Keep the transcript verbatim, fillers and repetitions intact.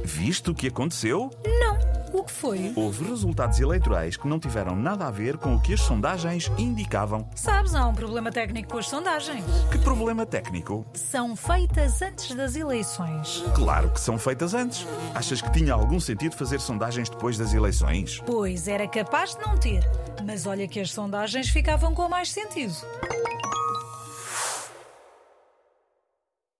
Viste o que aconteceu? Não. O que foi? Houve resultados eleitorais que não tiveram nada a ver com o que as sondagens indicavam. Sabes, há um problema técnico com as sondagens. Que problema técnico? São feitas antes das eleições. Claro que são feitas antes. Achas que tinha algum sentido fazer sondagens depois das eleições? Pois, era capaz de não ter. Mas olha que as sondagens ficavam com mais sentido.